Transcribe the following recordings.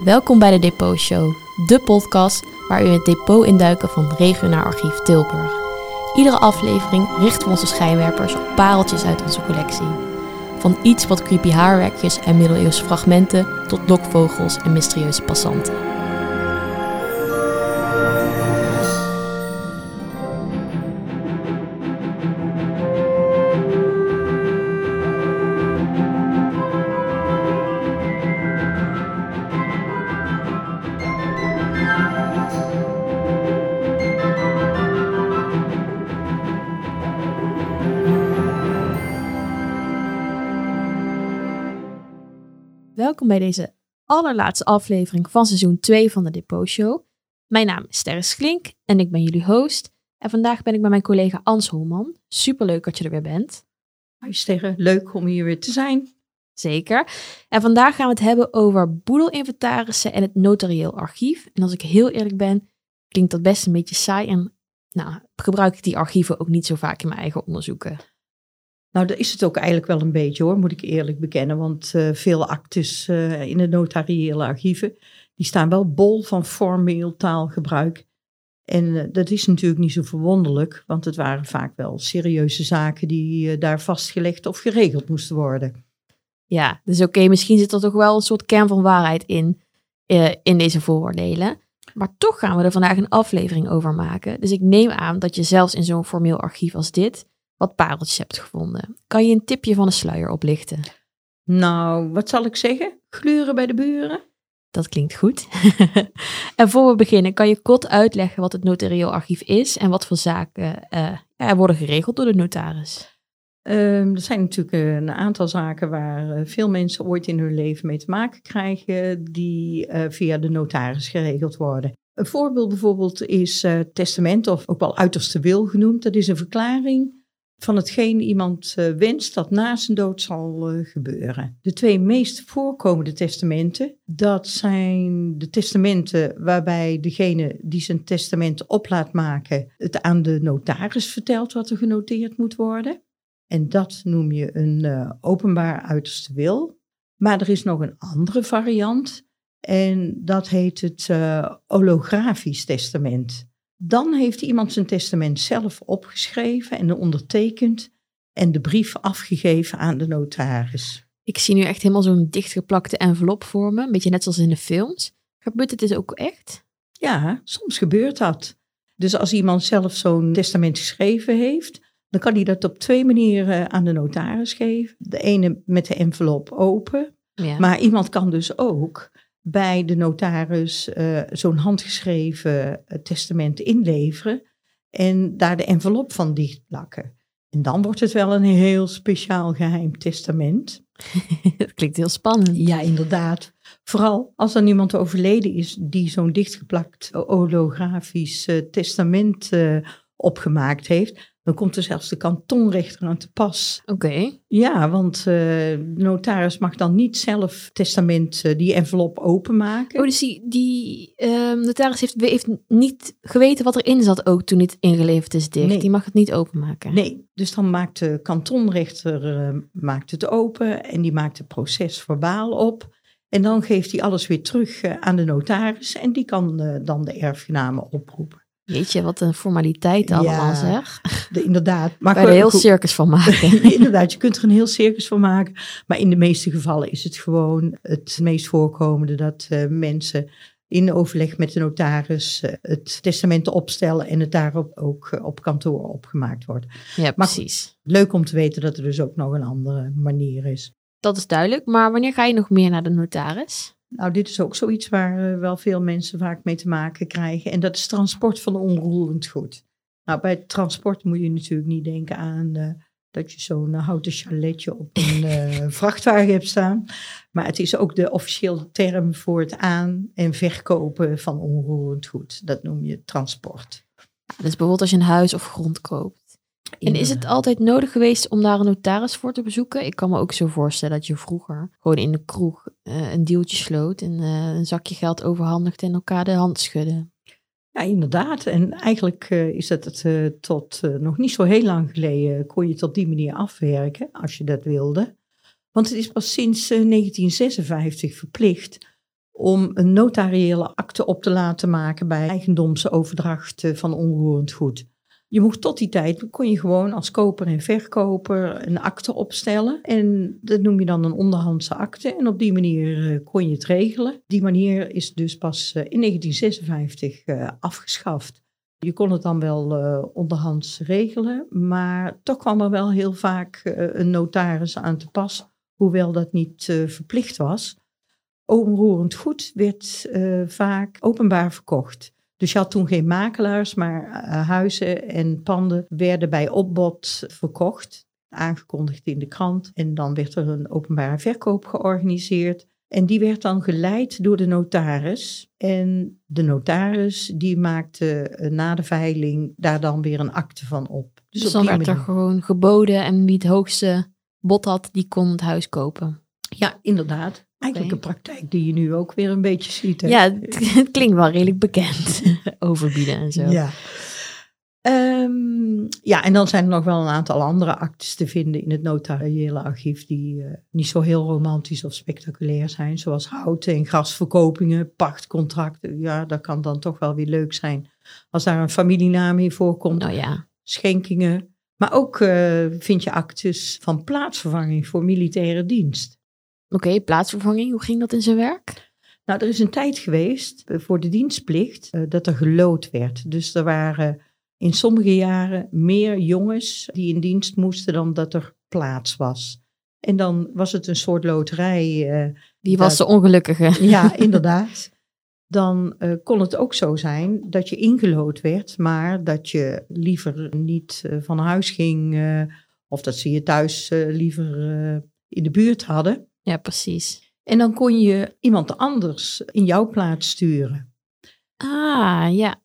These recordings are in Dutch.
Welkom bij de Depot Show, de podcast waar u in het depot induiken van Regionaal Archief Tilburg. Iedere aflevering richten we onze schijnwerpers op pareltjes uit onze collectie. Van iets wat creepy haarwerkjes en middeleeuwse fragmenten tot lokvogels en mysterieuze passanten. Welkom bij deze allerlaatste aflevering van seizoen 2 van de Depot Show. Mijn naam is Sterres Klink en ik ben jullie host. En vandaag ben ik bij mijn collega Ans Holman. Superleuk dat je er weer bent. Hoi Sterre, leuk om hier weer te zijn. Zeker. En vandaag gaan we het hebben over boedelinventarissen en het notarieel archief. En als ik heel eerlijk ben, klinkt dat best een beetje saai. En gebruik ik die archieven ook niet zo vaak in mijn eigen onderzoeken. Nou, dat is het ook eigenlijk wel een beetje hoor, moet ik eerlijk bekennen. Want veel actes in de notariële archieven, die staan wel bol van formeel taalgebruik. En dat is natuurlijk niet zo verwonderlijk, want het waren vaak wel serieuze zaken die daar vastgelegd of geregeld moesten worden. Ja, dus oké, misschien zit er toch wel een soort kern van waarheid in deze vooroordelen. Maar toch gaan we er vandaag een aflevering over maken. Dus ik neem aan dat je zelfs in zo'n formeel archief als dit wat pareltjes hebt gevonden. Kan je een tipje van de sluier oplichten? Nou, wat zal ik zeggen? Gluren bij de buren? Dat klinkt goed. En voor we beginnen, kan je kort uitleggen wat het notarieel archief is en wat voor zaken er worden geregeld door de notaris? Er zijn natuurlijk een aantal zaken waar veel mensen ooit in hun leven mee te maken krijgen, die via de notaris geregeld worden. Een voorbeeld bijvoorbeeld is testament, of ook wel uiterste wil genoemd. Dat is een verklaring van hetgeen iemand wenst dat na zijn dood zal gebeuren. De twee meest voorkomende testamenten, dat zijn de testamenten waarbij degene die zijn testament op laat maken het aan de notaris vertelt wat er genoteerd moet worden. En dat noem je een openbaar uiterste wil. Maar er is nog een andere variant en dat heet het olografisch testament. Dan heeft iemand zijn testament zelf opgeschreven en ondertekend en de brief afgegeven aan de notaris. Ik zie nu echt helemaal zo'n dichtgeplakte envelop voor me, een beetje net zoals in de films. Gebeurt het dus ook echt? Ja, soms gebeurt dat. Dus als iemand zelf zo'n testament geschreven heeft, dan kan hij dat op twee manieren aan de notaris geven. De ene met de envelop open, Ja. maar iemand kan dus ook bij de notaris zo'n handgeschreven testament inleveren en daar de envelop van dichtplakken. En dan wordt het wel een heel speciaal geheim testament. Dat klinkt heel spannend. Ja, inderdaad. Vooral als er iemand overleden is die zo'n dichtgeplakt olografisch testament opgemaakt heeft, dan komt er zelfs de kantonrechter aan te pas. Oké. Ja, want de notaris mag dan niet zelf testament, die envelop openmaken. Oh, dus die notaris heeft niet geweten wat erin zat ook toen het ingeleverd is dicht. Nee. Die mag het niet openmaken. Nee, dus dan maakt de kantonrechter maakt het open en die maakt het proces verbaal op. En dan geeft hij alles weer terug aan de notaris en die kan dan de erfgenamen oproepen. Jeetje, wat een formaliteit allemaal zeg. Inderdaad. Maar Kan je er heel circus van maken. Inderdaad, je kunt er een heel circus van maken. Maar in de meeste gevallen is het gewoon het meest voorkomende dat mensen in overleg met de notaris het testament opstellen en het daarop ook op kantoor opgemaakt wordt. Ja, Maar precies. Leuk om te weten dat er dus ook nog een andere manier is. Dat is duidelijk. Maar wanneer ga je nog meer naar de notaris? Nou, dit is ook zoiets waar wel veel mensen vaak mee te maken krijgen. En dat is transport van onroerend goed. Nou, bij transport moet je natuurlijk niet denken aan dat je zo'n houten chaletje op een vrachtwagen hebt staan. Maar het is ook de officiële term voor het aan- en verkopen van onroerend goed. Dat noem je transport. Dus bijvoorbeeld als je een huis of grond koopt. En is het altijd nodig geweest om daar een notaris voor te bezoeken? Ik kan me ook zo voorstellen dat je vroeger gewoon in de kroeg een deeltje sloot en een zakje geld overhandigde en elkaar de hand schudde. Ja, inderdaad. En eigenlijk is dat tot nog niet zo heel lang geleden kon je het op die manier afwerken, als je dat wilde. Want het is pas sinds 1956 verplicht om een notariële akte op te laten maken bij eigendomsoverdracht van onroerend goed. Je mocht tot die tijd, kon je gewoon als koper en verkoper een akte opstellen. En dat noem je dan een onderhandse akte. En op die manier kon je het regelen. Die manier is dus pas in 1956 afgeschaft. Je kon het dan wel onderhands regelen, maar toch kwam er wel heel vaak een notaris aan te pas, hoewel dat niet verplicht was. Onroerend goed werd vaak openbaar verkocht. Dus je had toen geen makelaars, maar huizen en panden werden bij opbod verkocht, aangekondigd in de krant. En dan werd er een openbare verkoop georganiseerd. En die werd dan geleid door de notaris. En de notaris die maakte na de veiling daar dan weer een akte van op. Dus dan werd er gewoon geboden en wie het hoogste bod had, die kon het huis kopen. Ja, inderdaad. Eigenlijk een praktijk die je nu ook weer een beetje ziet. Hè? Ja, het klinkt wel redelijk bekend. Overbieden en zo. Ja. Ja, en dan zijn er nog wel een aantal andere actes te vinden in het notariële archief die niet zo heel romantisch of spectaculair zijn. Zoals houten- en grasverkopingen, pachtcontracten. Ja, dat kan dan toch wel weer leuk zijn als daar een familienaam in voorkomt. Oh ja. Schenkingen. Maar ook vind je actes van plaatsvervanging voor militaire dienst. Oké, plaatsvervanging, hoe ging dat in zijn werk? Nou, er is een tijd geweest voor de dienstplicht dat er geloot werd. Dus er waren in sommige jaren meer jongens die in dienst moesten dan dat er plaats was. En dan was het een soort loterij. Wie was de ongelukkige? Ja, inderdaad. Dan kon het ook zo zijn dat je ingelood werd, maar dat je liever niet van huis ging. Of dat ze je thuis liever in de buurt hadden. Ja, precies. En dan kon je iemand anders in jouw plaats sturen. Ah, ja.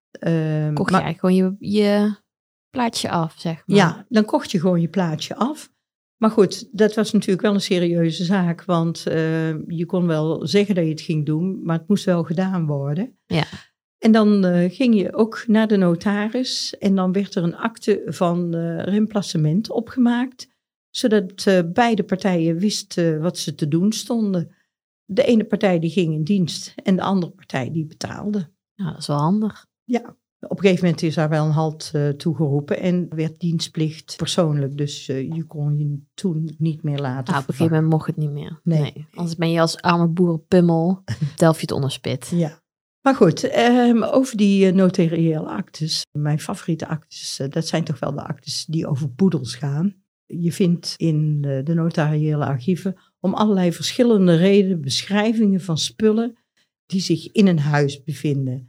Kocht je eigenlijk gewoon je plaatsje af, zeg maar. Ja, dan kocht je gewoon je plaatsje af. Maar goed, dat was natuurlijk wel een serieuze zaak. Want je kon wel zeggen dat je het ging doen, maar het moest wel gedaan worden. Ja. En dan ging je ook naar de notaris. En dan werd er een akte van remplacement opgemaakt. Zodat beide partijen wisten wat ze te doen stonden. De ene partij die ging in dienst en de andere partij die betaalde. Ja, dat is wel handig. Ja, op een gegeven moment is daar wel een halt toegeroepen en werd dienstplicht persoonlijk. Dus je kon je toen niet meer laten op een gegeven moment mocht het niet meer. Nee. Anders ben je als arme boerenpummel, delf je het onderspit. Ja. Maar goed, over die notariële actes. Mijn favoriete actes, dat zijn toch wel de actes die over boedels gaan. Je vindt in de notariële archieven om allerlei verschillende redenen beschrijvingen van spullen die zich in een huis bevinden.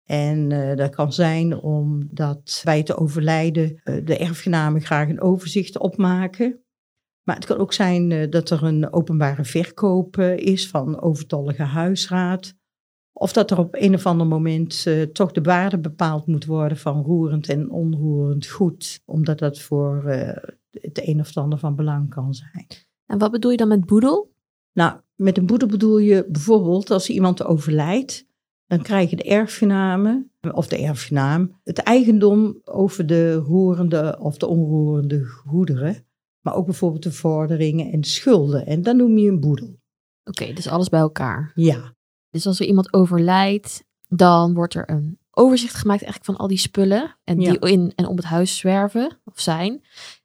En dat kan zijn omdat bij het overlijden de erfgenamen graag een overzicht opmaken. Maar het kan ook zijn dat er een openbare verkoop is van overtollige huisraad. Of dat er op een of ander moment toch de waarde bepaald moet worden van roerend en onroerend goed. Omdat dat voor het een of het ander van belang kan zijn. En wat bedoel je dan met boedel? Nou, met een boedel bedoel je bijvoorbeeld als iemand overlijdt. Dan krijgen de erfgenamen, of de erfgenaam, het eigendom over de roerende of de onroerende goederen. Maar ook bijvoorbeeld de vorderingen en schulden. En dat noem je een boedel. Oké, dus alles bij elkaar. Ja. Dus als er iemand overlijdt, dan wordt er een overzicht gemaakt eigenlijk van al die spullen. En die in en om het huis zwerven of zijn.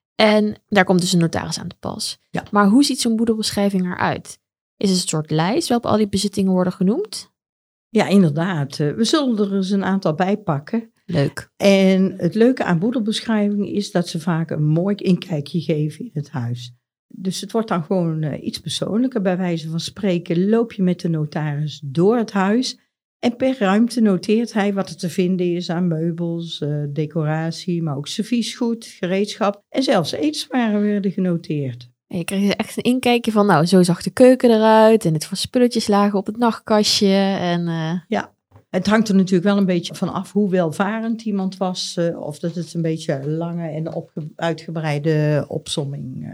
En daar komt dus een notaris aan te pas. Ja. Maar hoe ziet zo'n boedelbeschrijving eruit? Is het een soort lijst waarop al die bezittingen worden genoemd? Ja, inderdaad. We zullen er eens een aantal bij pakken. Leuk. En het leuke aan boedelbeschrijvingen is dat ze vaak een mooi inkijkje geven in het huis. Dus het wordt dan gewoon iets persoonlijker. Bij wijze van spreken loop je met de notaris door het huis. En per ruimte noteert hij wat er te vinden is aan meubels, decoratie, maar ook serviesgoed, gereedschap. En zelfs eetwaren werden genoteerd. En je krijgt echt een inkijkje van, nou, zo zag de keuken eruit. En het voor spulletjes lagen op het nachtkastje. En, Ja, het hangt er natuurlijk wel een beetje van af hoe welvarend iemand was. Of dat het een beetje lange en uitgebreide opsomming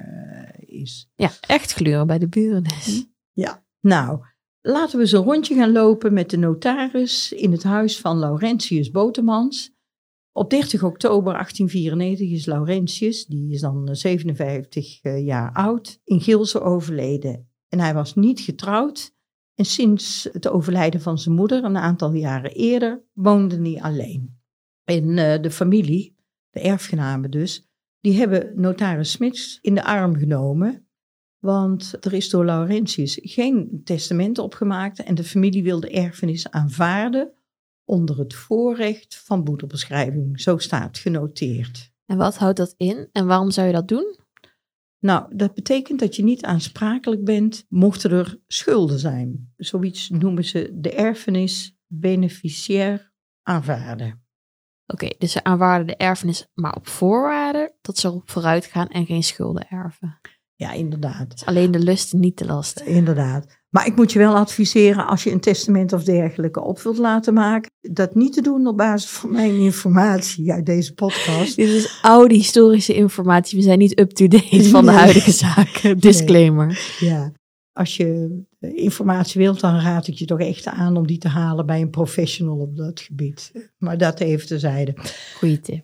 is. Ja, echt gluren bij de buren dus. Ja, nou, laten we eens een rondje gaan lopen met de notaris in het huis van Laurentius Botemans. Op 30 oktober 1894 is Laurentius, die is dan 57 jaar oud, in Gilze overleden. En hij was niet getrouwd En sinds het overlijden van zijn moeder, een aantal jaren eerder, woonde hij alleen. En de familie, de erfgenamen dus, die hebben notaris Smits in de arm genomen. Want er is door Laurentius geen testament opgemaakt en de familie wil de erfenis aanvaarden onder het voorrecht van boedelbeschrijving. Zo staat genoteerd. En wat houdt dat in en waarom zou je dat doen? Nou, dat betekent dat je niet aansprakelijk bent mochten er schulden zijn. Zoiets noemen ze de erfenis beneficiair aanvaarden. Oké, dus ze aanvaarden de erfenis maar op voorwaarde dat ze erop vooruit gaan en geen schulden erven. Ja, inderdaad. Dus alleen de lust, niet de last. Inderdaad. Maar ik moet je wel adviseren, als je een testament of dergelijke op wilt laten maken, dat niet te doen op basis van mijn informatie uit deze podcast. Dit is oude historische informatie. We zijn niet up-to-date van de huidige zaken. Disclaimer. Nee. Ja. Als je informatie wilt, dan raad ik je toch echt aan om die te halen bij een professional op dat gebied. Maar dat even terzijde. Goeie tip.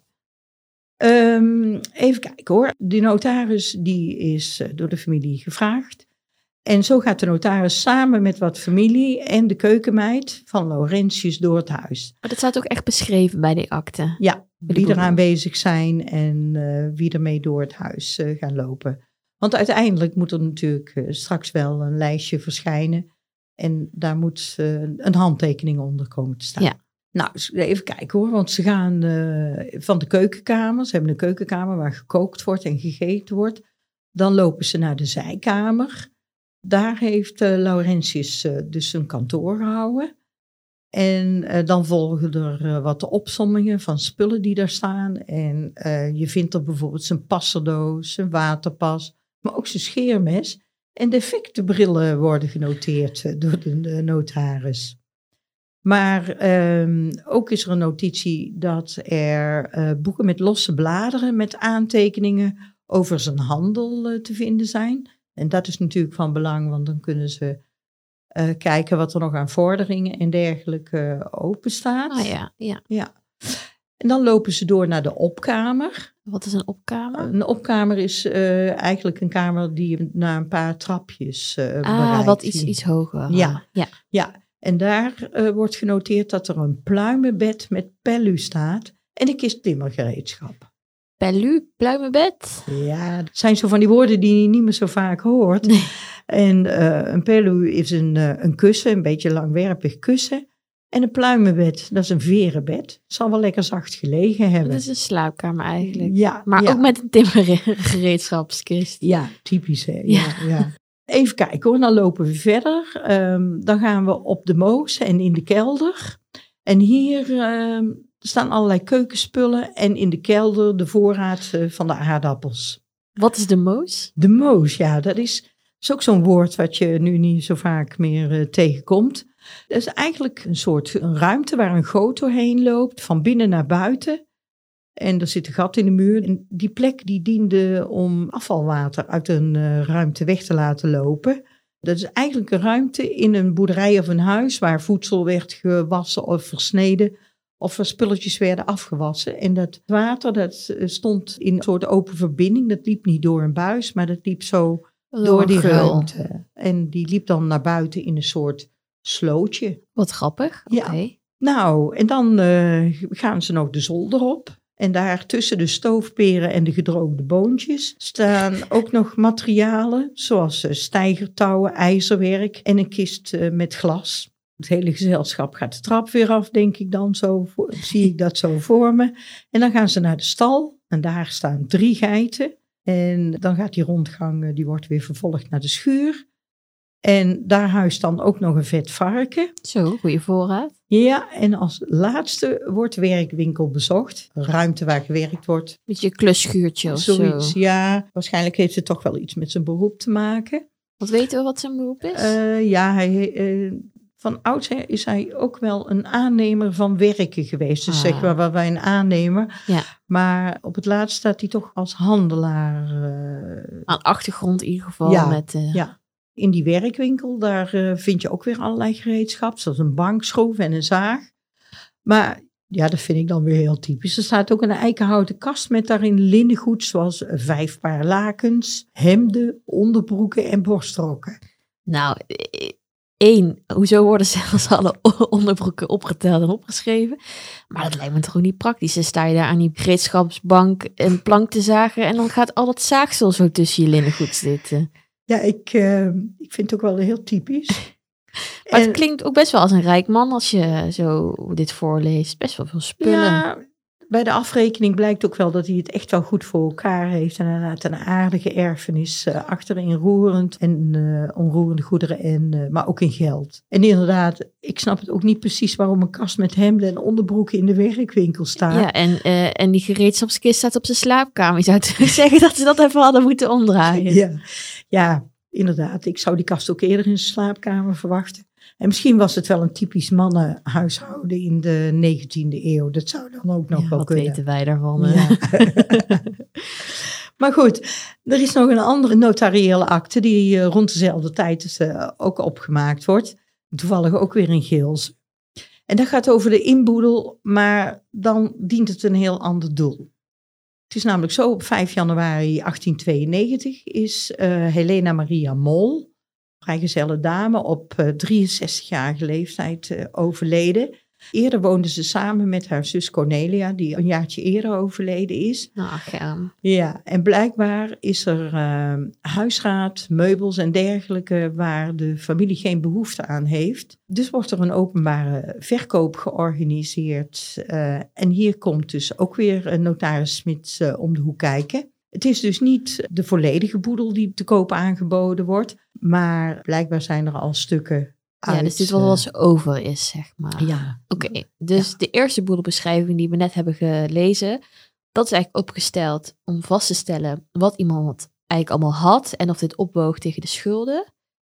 Even kijken hoor. De notaris die is door de familie gevraagd. En zo gaat de notaris samen met wat familie en de keukenmeid van Laurentius door het huis. Maar dat staat ook echt beschreven bij die akte. Ja, wie er aanwezig zijn en wie ermee door het huis gaan lopen. Want uiteindelijk moet er natuurlijk straks wel een lijstje verschijnen. En daar moet een handtekening onder komen te staan. Ja. Nou, even kijken hoor, want ze gaan van de keukenkamer. Ze hebben een keukenkamer waar gekookt wordt en gegeten wordt. Dan lopen ze naar de zijkamer. Daar heeft Laurentius dus een kantoor gehouden. En dan volgen er wat opsommingen van spullen die daar staan. En je vindt er bijvoorbeeld zijn passerdoos, zijn waterpas, maar ook zijn scheermes. En defectenbrillen worden genoteerd door de notaris. Maar ook is er een notitie dat er boeken met losse bladeren met aantekeningen over zijn handel te vinden zijn. En dat is natuurlijk van belang, want dan kunnen ze kijken wat er nog aan vorderingen en dergelijke open staat. Ah ja. En dan lopen ze door naar de opkamer. Wat is een opkamer? Een opkamer is eigenlijk een kamer die je na een paar trapjes bereikt. Wat iets hoger. Ja. En daar wordt genoteerd dat er een pluimenbed met pellu staat en een kist timmergereedschap. Pellu, pluimenbed? Ja, dat zijn zo van die woorden die je niet meer zo vaak hoort. Nee. En een pellu is een kussen, een beetje langwerpig kussen. En een pluimenbed, dat is een verenbed. Zal wel lekker zacht gelegen hebben. Dat is een slaapkamer eigenlijk. Ja, maar ook met een timmergereedschapskist. Ja, typisch hè. Ja. Even kijken hoor, dan lopen we verder. Dan gaan we op de moos en in de kelder. En hier staan allerlei keukenspullen en in de kelder de voorraad van de aardappels. Wat is de moos? De moos, ja, dat is ook zo'n woord wat je nu niet zo vaak meer tegenkomt. Dat is eigenlijk een ruimte waar een goot doorheen loopt, van binnen naar buiten. En er zit een gat in de muur. En die plek die diende om afvalwater uit een ruimte weg te laten lopen. Dat is eigenlijk een ruimte in een boerderij of een huis waar voedsel werd gewassen of versneden. Of er spulletjes werden afgewassen. En dat water dat stond in een soort open verbinding. Dat liep niet door een buis, maar dat liep zo door die ruimte. En die liep dan naar buiten in een soort slootje. Wat grappig. Ja. Okay. Nou, en dan gaan ze nog de zolder op. En daar tussen de stoofperen en de gedroogde boontjes staan ook nog materialen. Zoals steigertouwen, ijzerwerk en een kist met glas. Het hele gezelschap gaat de trap weer af, denk ik dan. Zie ik dat zo voor me. En dan gaan ze naar de stal. En daar staan 3 geiten. En dan gaat die rondgang, die wordt weer vervolgd naar de schuur. En daar huist dan ook nog een vet varken. Zo, goede voorraad. Ja, en als laatste wordt werkwinkel bezocht. Een ruimte waar gewerkt wordt. Beetje een klusschuurtje of zoiets, zo. Ja, waarschijnlijk heeft het toch wel iets met zijn beroep te maken. Wat weten we wat zijn beroep is? Van oudsher is hij ook wel een aannemer van werken geweest. Dus zeg maar waar wij een aannemer. Ja. Maar op het laatst staat hij toch als handelaar. Aan achtergrond in ieder geval. Ja. In die werkwinkel, daar vind je ook weer allerlei gereedschap. Zoals een bankschroef en een zaag. Maar ja, dat vind ik dan weer heel typisch. Er staat ook een eikenhouten kast met daarin linnengoed. Zoals 5 paar lakens, hemden, onderbroeken en borstrokken. Nou, hoezo worden zelfs alle onderbroeken opgeteld en opgeschreven? Maar dat lijkt me toch ook niet praktisch. Dan sta je daar aan die gereedschapsbank een plank te zagen en dan gaat al dat zaagsel zo tussen je linnengoed zitten. Ja, ik vind het ook wel heel typisch. Maar het klinkt ook best wel als een rijk man als je zo dit voorleest. Best wel veel spullen. Ja, bij de afrekening blijkt ook wel dat hij het echt wel goed voor elkaar heeft. En inderdaad een aardige erfenis achterin roerend en onroerende goederen, maar ook in geld. En inderdaad, ik snap het ook niet precies waarom een kast met hemden en onderbroeken in de werkwinkel staat. Ja, en die gereedschapskist staat op zijn slaapkamer. Je zou zeggen dat ze dat even hadden moeten omdraaien. Ja, inderdaad. Ik zou die kast ook eerder in zijn slaapkamer verwachten. En misschien was het wel een typisch mannenhuishouden in de 19e eeuw. Dat zou dan ook nog wel kunnen. Wat weten wij daarvan? Ja. Maar goed, er is nog een andere notariële akte die rond dezelfde tijd ook opgemaakt wordt. Toevallig ook weer in Geels. En dat gaat over de inboedel, maar dan dient het een heel ander doel. Het is namelijk zo, op 5 januari 1892 is Helena Maria Mol, vrijgezelle dame, op 63-jarige leeftijd overleden. Eerder woonde ze samen met haar zus Cornelia, die een jaartje eerder overleden is. Ach ja. Ja, en blijkbaar is er huisraad, meubels en dergelijke waar de familie geen behoefte aan heeft. Dus wordt er een openbare verkoop georganiseerd. En hier komt dus ook weer notaris Smits om de hoek kijken. Het is dus niet de volledige boedel die te koop aangeboden wordt, maar blijkbaar zijn er al stukken uit. Ja, dus dit wat eens over is, zeg maar. Ja. Oké, dus de eerste boedelbeschrijving die we net hebben gelezen, dat is eigenlijk opgesteld om vast te stellen wat iemand eigenlijk allemaal had en of dit opwoog tegen de schulden.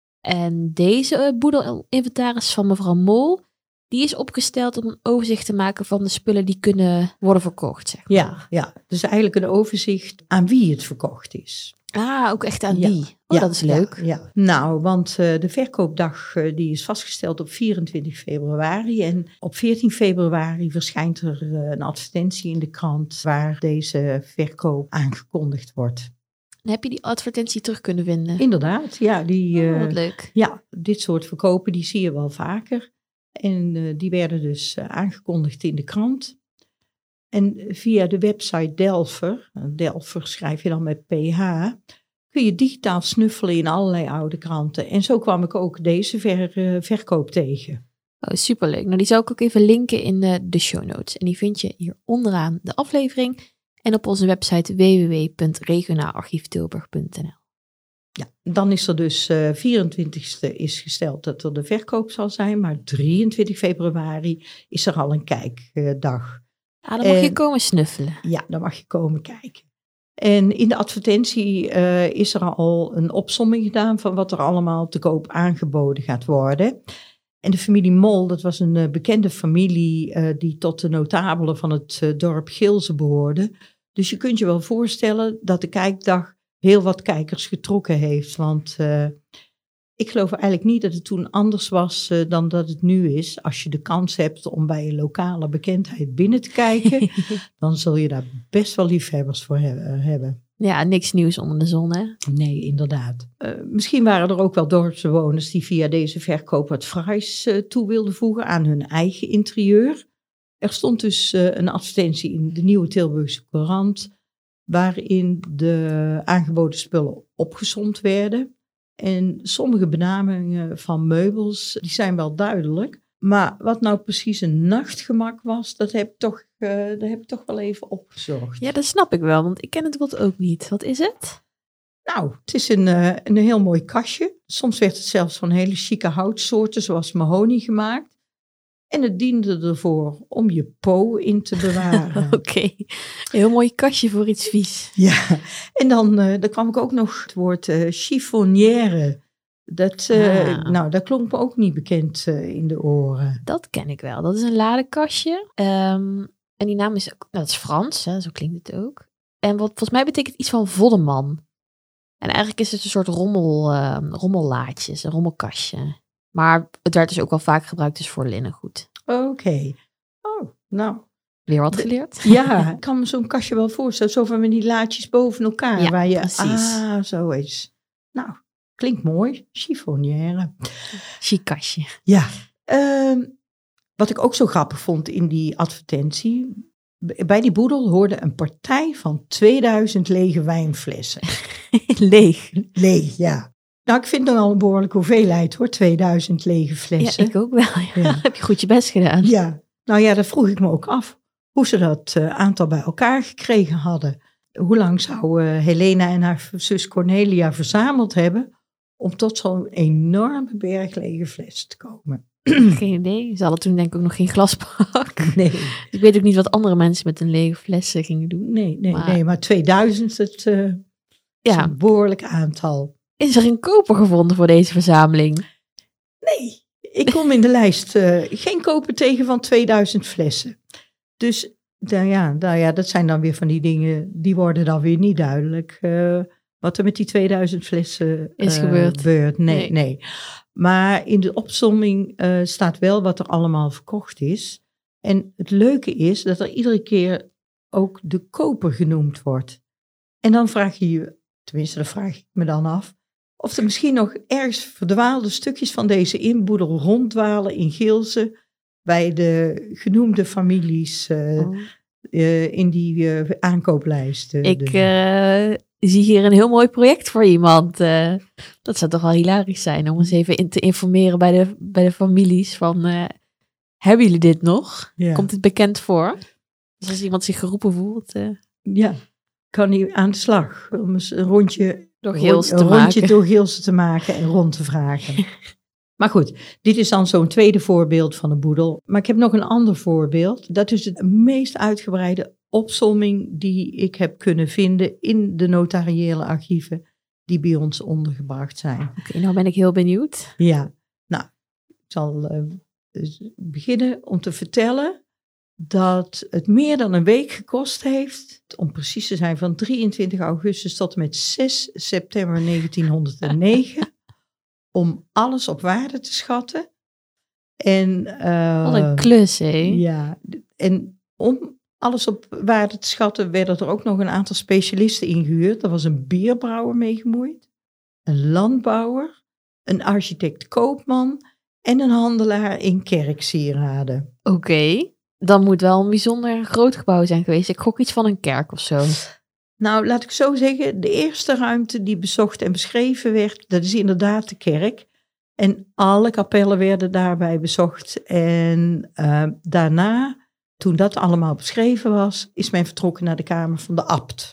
En deze boedelinventaris van mevrouw Mol, die is opgesteld om een overzicht te maken van de spullen die kunnen worden verkocht, zeg maar. Ja, dus eigenlijk een overzicht aan wie het verkocht is. Ah, ook echt aan wie? Dat is leuk. Ja. Nou, want de verkoopdag die is vastgesteld op 24 februari. En op 14 februari verschijnt er een advertentie in de krant waar deze verkoop aangekondigd wordt. En heb je die advertentie terug kunnen vinden? Inderdaad, ja. Wat leuk. Ja, dit soort verkopen die zie je wel vaker. En die werden dus aangekondigd in de krant. En via de website Delver schrijf je dan met PH, kun je digitaal snuffelen in allerlei oude kranten. En zo kwam ik ook deze verkoop tegen. Oh, superleuk. Nou, die zal ik ook even linken in de show notes. En die vind je hier onderaan de aflevering en op onze website www.regionaalarchieftilburg.nl. Ja, dan is er dus 24e is gesteld dat er de verkoop zal zijn, maar 23 februari is er al een kijkdag. Dan mag je komen snuffelen. Ja, dan mag je komen kijken. En in de advertentie is er al een opsomming gedaan van wat er allemaal te koop aangeboden gaat worden. En de familie Mol, dat was een bekende familie die tot de notabelen van het dorp Geelze behoorde. Dus je kunt je wel voorstellen dat de kijkdag heel wat kijkers getrokken heeft. Want ik geloof eigenlijk niet dat het toen anders was dan dat het nu is. Als je de kans hebt om bij een lokale bekendheid binnen te kijken, dan zul je daar best wel liefhebbers voor hebben. Ja, niks nieuws onder de zon, hè? Nee, inderdaad. Misschien waren er ook wel dorpsbewoners die via deze verkoop wat fraais toe wilden voegen aan hun eigen interieur. Er stond dus een advertentie in de Nieuwe Tilburgse Courant, waarin de aangeboden spullen opgesomd werden. En sommige benamingen van meubels, die zijn wel duidelijk. Maar wat nou precies een nachtgemak was, dat heb ik toch wel even opgezocht. Ja, dat snap ik wel, want ik ken het woord ook niet. Wat is het? Nou, het is een heel mooi kastje. Soms werd het zelfs van hele chique houtsoorten, zoals mahonie gemaakt. En het diende ervoor om je po in te bewaren. Oké, een heel mooi kastje voor iets vies. Ja, en dan kwam ik ook nog het woord chiffonnière. Dat klonk me ook niet bekend in de oren. Dat ken ik wel. Dat is een ladekastje. En die naam is ook, dat is Frans, hè, zo klinkt het ook. En wat volgens mij betekent iets van voddenman. En eigenlijk is het een soort rommellaadjes, een rommelkastje. Maar het werd dus ook wel vaak gebruikt dus voor linnengoed. Oké. Oh, nou. Weer wat geleerd? Ja, ik kan me zo'n kastje wel voorstellen. Zo van die laadjes boven elkaar. Ja, waar je, precies. Zo is. Nou, Klinkt mooi, chiffonnière. Chic kastje. Ja, wat ik ook zo grappig vond in die advertentie. Bij die boedel hoorde een partij van 2000 lege wijnflessen. Leeg. Leeg, ja. Nou, ik vind dat al een behoorlijke hoeveelheid hoor, 2000 lege flessen. Ja, ik ook wel. Ja. Heb je goed je best gedaan. Ja, nou ja, dat vroeg ik me ook af. Hoe ze dat aantal bij elkaar gekregen hadden. Hoe lang zou Helena en haar zus Cornelia verzameld hebben om tot zo'n enorme berg lege flessen te komen? Geen idee. Ze hadden toen denk ik ook nog geen glasbak. Nee. Ik weet ook niet wat andere mensen met een lege flessen gingen doen. Maar 2000, het is een behoorlijk aantal. Is er een koper gevonden voor deze verzameling? Nee, ik kom in de lijst geen koper tegen van 2000 flessen. Dus dat zijn dan weer van die dingen, die worden dan weer niet duidelijk. Wat er met die 2000 flessen is gebeurd. Nee. Maar in de opsomming staat wel wat er allemaal verkocht is. En het leuke is dat er iedere keer ook de koper genoemd wordt. En dan vraag je je, tenminste dat vraag ik me dan af, of er misschien nog ergens verdwaalde stukjes van deze inboedel ronddwalen in Geelse bij de genoemde families in die aankooplijst. Ik zie hier een heel mooi project voor iemand. Dat zou toch wel hilarisch zijn om eens even te informeren bij de families van, hebben jullie dit nog? Ja. Komt het bekend voor? Dus als iemand zich geroepen voelt. Ja, kan hij aan de slag om eens een rondje door Geelse te maken en rond te vragen. Maar goed, dit is dan zo'n tweede voorbeeld van een boedel. Maar ik heb nog een ander voorbeeld. Dat is het meest uitgebreide opsomming die ik heb kunnen vinden in de notariële archieven die bij ons ondergebracht zijn. Oké, nou ben ik heel benieuwd. Ja, nou, ik zal beginnen om te vertellen dat het meer dan een week gekost heeft, om precies te zijn van 23 augustus tot en met 6 september 1909... om alles op waarde te schatten. En, wat een klus, hè? Ja, en om alles op waarde te schatten werden er ook nog een aantal specialisten ingehuurd. Er was een bierbrouwer mee gemoeid, een landbouwer, een architect-koopman en een handelaar in kerksieraden. Oké, dan moet wel een bijzonder groot gebouw zijn geweest. Ik gok iets van een kerk of zo. Nou, laat ik zo zeggen, de eerste ruimte die bezocht en beschreven werd, dat is inderdaad de kerk. En alle kapellen werden daarbij bezocht. En daarna, toen dat allemaal beschreven was, is men vertrokken naar de kamer van de abt.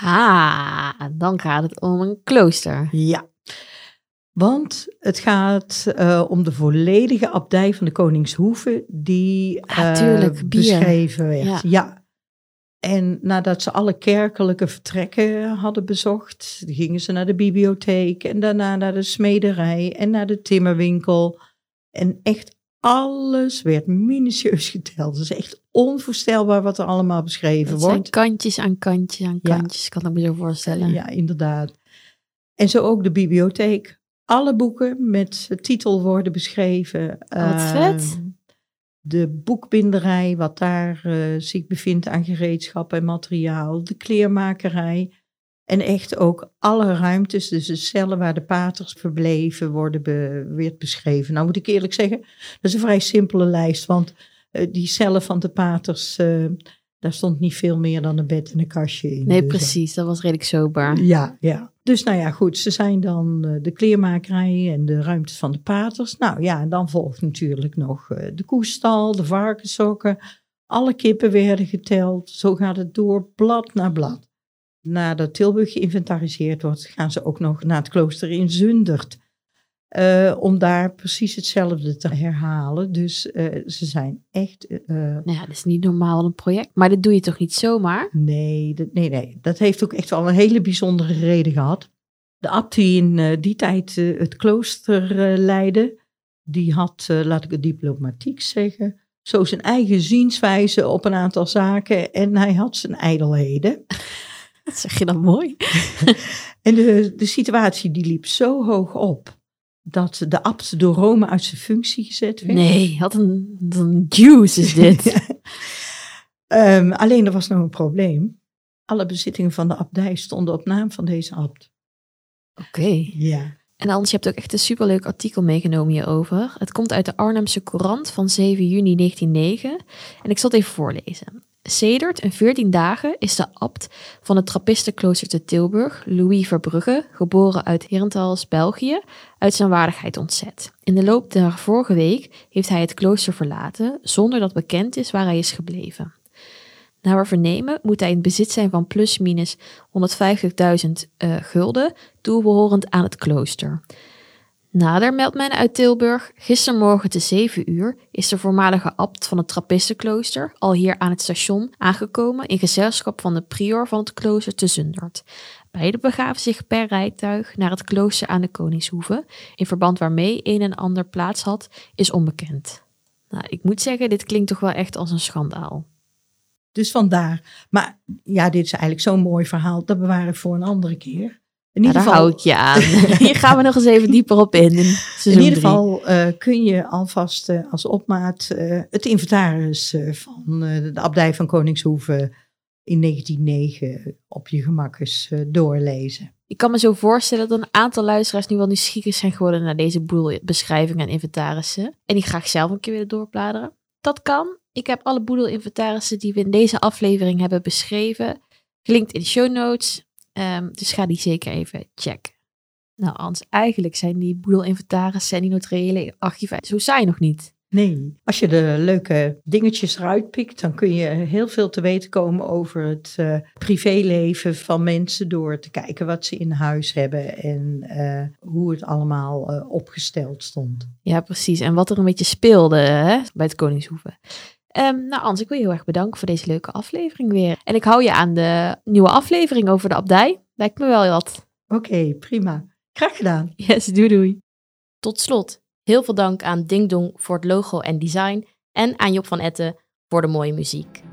Dan gaat het om een klooster. Ja, want het gaat om de volledige abdij van de Koningshoeve die beschreven werd. Ja. En nadat ze alle kerkelijke vertrekken hadden bezocht, gingen ze naar de bibliotheek en daarna naar de smederij en naar de timmerwinkel. En echt alles werd minutieus geteld. Het is echt onvoorstelbaar wat er allemaal beschreven wordt. Het zijn kantjes aan kantjes aan kantjes, kan ik me zo voorstellen. Ja, inderdaad. En zo ook de bibliotheek. Alle boeken met titel worden beschreven. Wat vet. De boekbinderij, wat daar zich bevindt aan gereedschap en materiaal. De kleermakerij. En echt ook alle ruimtes, dus de cellen waar de paters verbleven, werd beschreven. Nou moet ik eerlijk zeggen, dat is een vrij simpele lijst. Want die cellen van de paters, daar stond niet veel meer dan een bed en een kastje in. Nee, dus, precies. Dat was redelijk sober. Ja. Dus nou ja, goed. Ze zijn dan de kleermakerij en de ruimtes van de paters. Nou ja, en dan volgt natuurlijk nog de koestal, de varkenshokken. Alle kippen werden geteld. Zo gaat het door, blad na blad. Nadat Tilburg geïnventariseerd wordt, gaan ze ook nog naar het klooster in Zundert. Om daar precies hetzelfde te herhalen. Dus ze zijn echt... dat is niet normaal een project. Maar dat doe je toch niet zomaar? Nee. Dat heeft ook echt wel een hele bijzondere reden gehad. De abt die in die tijd het klooster leidde, die had, laat ik het diplomatiek zeggen, zo zijn eigen zienswijze op een aantal zaken en hij had zijn ijdelheden. Dat zeg je dan mooi. En de situatie die liep zo hoog op dat de abt door Rome uit zijn functie gezet werd. Nee, wat een juice is dit. Alleen er was nog een probleem. Alle bezittingen van de abdij stonden op naam van deze abt. Oké. Ja. En anders, je hebt ook echt een superleuk artikel meegenomen hierover. Het komt uit de Arnhemse Courant van 7 juni 1909. En ik zal het even voorlezen. Sedert een 14 dagen is de abt van het Trappistenklooster te Tilburg, Louis Verbrugge, geboren uit Herentals, België, uit zijn waardigheid ontzet. In de loop der vorige week heeft hij het klooster verlaten, zonder dat bekend is waar hij is gebleven. Naar we vernemen moet hij in bezit zijn van plus-minus 150.000 gulden, toebehorend aan het klooster. Nader meldt men uit Tilburg, gistermorgen te 7 uur is de voormalige abt van het Trappistenklooster al hier aan het station aangekomen in gezelschap van de prior van het klooster te Zundert. Beiden begaven zich per rijtuig naar het klooster aan de Koningshoeve, in verband waarmee een en ander plaats had, is onbekend. Nou, ik moet zeggen, dit klinkt toch wel echt als een schandaal. Dus vandaar. Maar ja, dit is eigenlijk zo'n mooi verhaal. Dat bewaar ik voor een andere keer. In ieder geval, hou ik je aan. Hier gaan we nog eens even dieper op in. In ieder geval kun je alvast als opmaat het inventaris van de abdij van Koningshoeve in 1909 op je gemak eens doorlezen. Ik kan me zo voorstellen dat een aantal luisteraars nu wel nieuwsgierig zijn geworden naar deze boedelinventarissen en inventarissen. En die graag zelf een keer willen doorbladeren. Dat kan. Ik heb alle boedelinventarissen die we in deze aflevering hebben beschreven gelinkt in de show notes. Dus ga die zeker even checken. Nou Ans, eigenlijk zijn die boedelinventarissen en die notariële archieven zo saai nog niet. Nee, als je de leuke dingetjes eruit pikt, dan kun je heel veel te weten komen over het privéleven van mensen door te kijken wat ze in huis hebben en hoe het allemaal opgesteld stond. Ja, precies. En wat er een beetje speelde bij het Koningshoeve. Nou Ans, ik wil je heel erg bedanken voor deze leuke aflevering weer. En ik hou je aan de nieuwe aflevering over de abdij. Lijkt me wel wat. Oké, prima. Graag gedaan. Yes, doei. Tot slot, heel veel dank aan Ding Dong voor het logo en design. En aan Job van Etten voor de mooie muziek.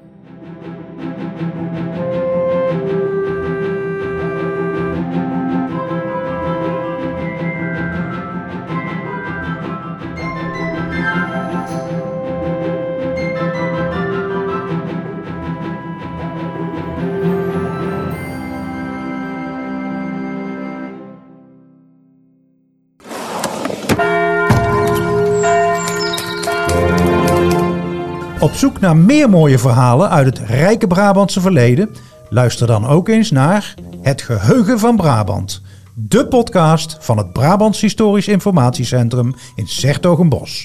Op zoek naar meer mooie verhalen uit het rijke Brabantse verleden? Luister dan ook eens naar Het Geheugen van Brabant. De podcast van het Brabants Historisch Informatiecentrum in 's-Hertogenbosch.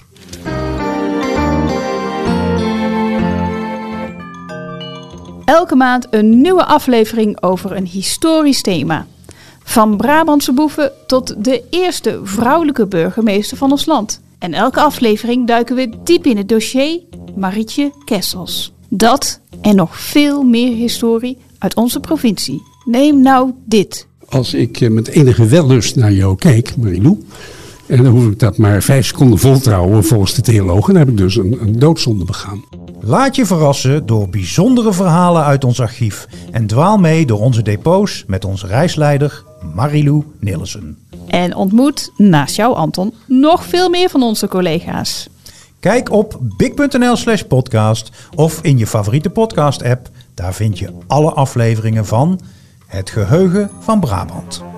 Elke maand een nieuwe aflevering over een historisch thema. Van Brabantse boeven tot de eerste vrouwelijke burgemeester van ons land. En elke aflevering duiken we diep in het dossier Marietje Kessels. Dat en nog veel meer historie uit onze provincie. Neem nou dit. Als ik met enige wellust naar jou kijk, Marilou, en dan hoef ik dat maar 5 seconden voltrouwen volgens de theologen, dan heb ik dus een doodzonde begaan. Laat je verrassen door bijzondere verhalen uit ons archief en dwaal mee door onze depots met onze reisleider Marilou Nilssen. En ontmoet, naast jou Anton, nog veel meer van onze collega's. Kijk op big.nl/podcast of in je favoriete podcast app. Daar vind je alle afleveringen van Het Geheugen van Brabant.